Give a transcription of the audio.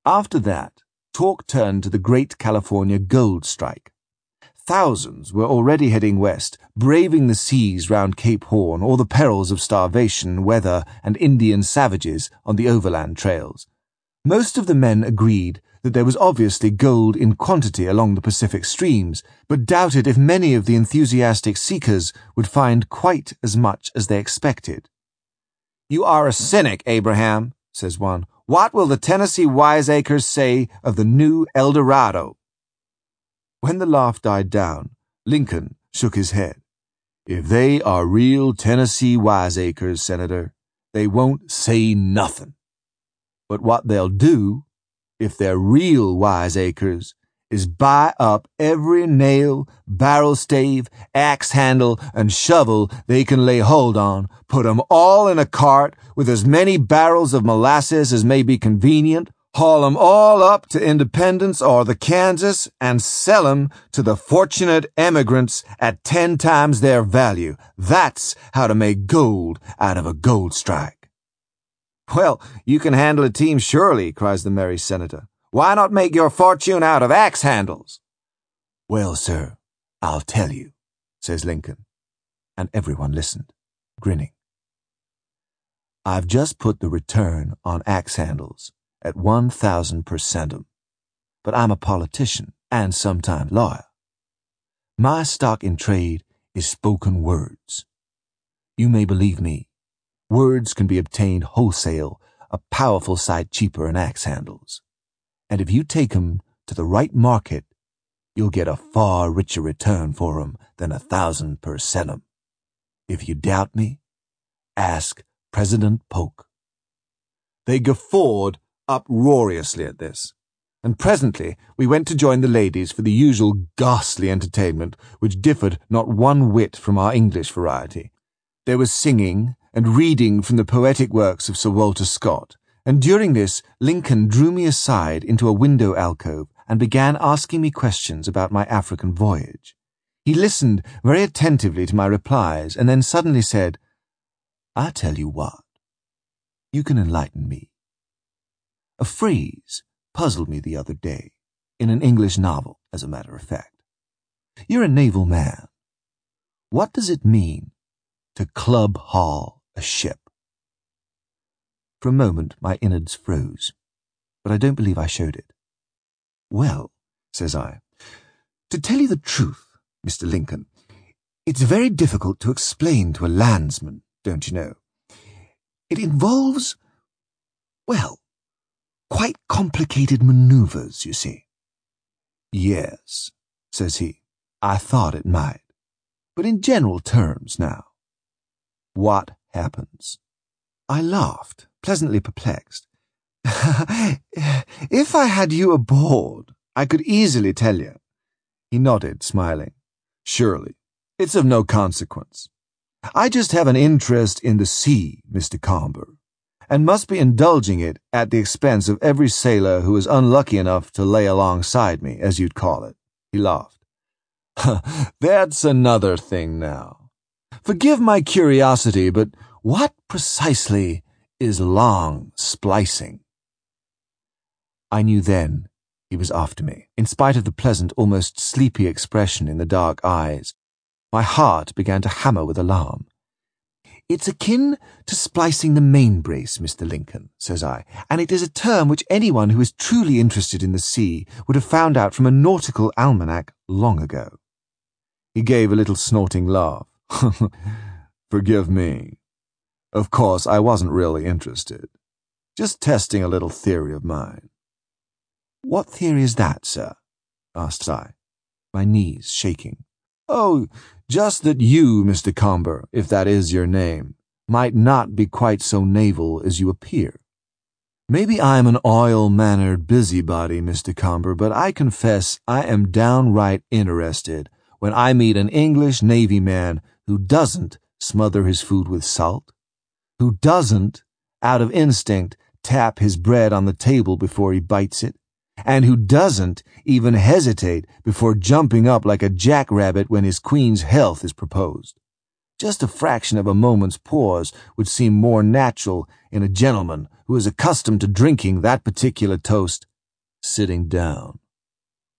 After that, talk turned to the Great California Gold Strike. Thousands were already heading west, braving the seas round Cape Horn or the perils of starvation, weather, and Indian savages on the overland trails. Most of the men agreed that there was obviously gold in quantity along the Pacific streams, but doubted if many of the enthusiastic seekers would find quite as much as they expected. "You are a cynic, Abraham," says one. "What will the Tennessee wiseacres say of the new El Dorado?" When the laugh died down, Lincoln shook his head. "If they are real Tennessee wiseacres, Senator, they won't say nothing. But what they'll do, if they're real wiseacres, is buy up every nail, barrel stave, axe handle, and shovel they can lay hold on, put 'em all in a cart with as many barrels of molasses as may be convenient, haul 'em all up to Independence or the Kansas, and sell 'em to the fortunate emigrants at 10 times their value. That's how to make gold out of a gold strike." "Well, you can handle a team surely," cries the merry senator. "Why not make your fortune out of axe handles?" "Well, sir, I'll tell you," says Lincoln, and everyone listened, grinning. "I've just put the return on axe handles at 1,000 per centum, but I'm a politician and sometime lawyer. My stock in trade is spoken words. You may believe me, words can be obtained wholesale a powerful sight cheaper than axe handles. And if you take 'em to the right market, you'll get a far richer return for 'em than 1,000 per centum. If you doubt me, ask President Polk." They guffawed uproariously at this, and presently we went to join the ladies for the usual ghastly entertainment, which differed not one whit from our English variety. There was singing and reading from the poetic works of Sir Walter Scott, and during this Lincoln drew me aside into a window alcove and began asking me questions about my African voyage. He listened very attentively to my replies, and then suddenly said, "I tell you what, you can enlighten me. A phrase puzzled me the other day, in an English novel, as a matter of fact. You're a naval man. What does it mean to club haul a ship?" For a moment my innards froze, but I don't believe I showed it. "Well," says I, "to tell you the truth, Mr. Lincoln, it's very difficult to explain to a landsman, don't you know. It involves, well, quite complicated maneuvers, you see." "Yes," says he, "I thought it might. But in general terms now, what happens?" I laughed, pleasantly perplexed. "If I had you aboard, I could easily tell you." He nodded, smiling. "Surely, it's of no consequence. I just have an interest in the sea, Mr. Comber, and must be indulging it at the expense of every sailor who is unlucky enough to lay alongside me, as you'd call it." He laughed. "That's another thing now. Forgive my curiosity, but what precisely is long splicing?" I knew then he was after me, in spite of the pleasant, almost sleepy expression in the dark eyes. My heart began to hammer with alarm. "It's akin to splicing the main brace, Mr. Lincoln," says I, "and it is a term which anyone who is truly interested in the sea would have found out from a nautical almanac long ago." He gave a little snorting laugh. "Forgive me. Of course, I wasn't really interested. Just testing a little theory of mine." "What theory is that, sir?" asked I, my knees shaking. "Oh, just that you, Mr. Comber, if that is your name, might not be quite so naval as you appear. Maybe I'm an oil-mannered busybody, Mr. Comber, but I confess I am downright interested when I meet an English Navy man who doesn't smother his food with salt, who doesn't, out of instinct, tap his bread on the table before he bites it, and who doesn't even hesitate before jumping up like a jackrabbit when his queen's health is proposed. Just a fraction of a moment's pause would seem more natural in a gentleman who is accustomed to drinking that particular toast sitting down.